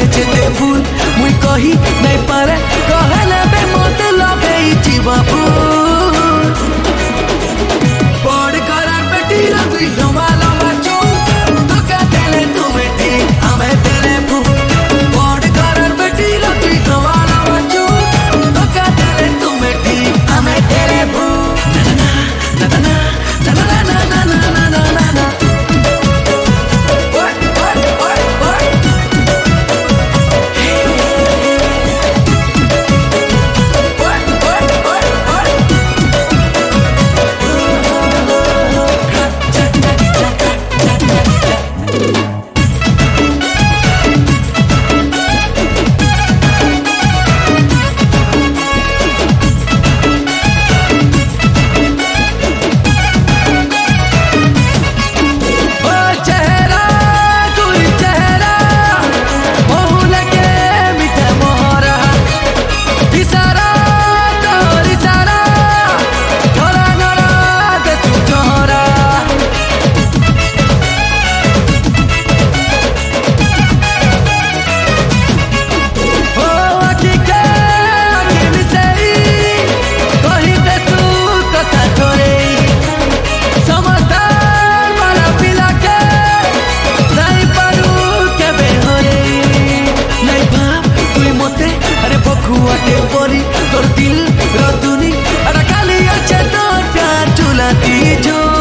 जेते भूल मुई कही नहीं पारे कहले बे मत लगे जीवा भूल बड़ करार बेटी रवि लंबा लंबा चूल तो क्या तेरे तुम्हें ठीक हमें तेरे भूल बड़ करार बेटी रवि लंबा लंबा चूल तो क्या तेरे तुम्हें ठीक हमें तेरे भूल ना ना ना ना ना ना ना ना ना ना ना तोर दिल रतुनी अरे खाली अच्छे तोर प्यार चुलाती जो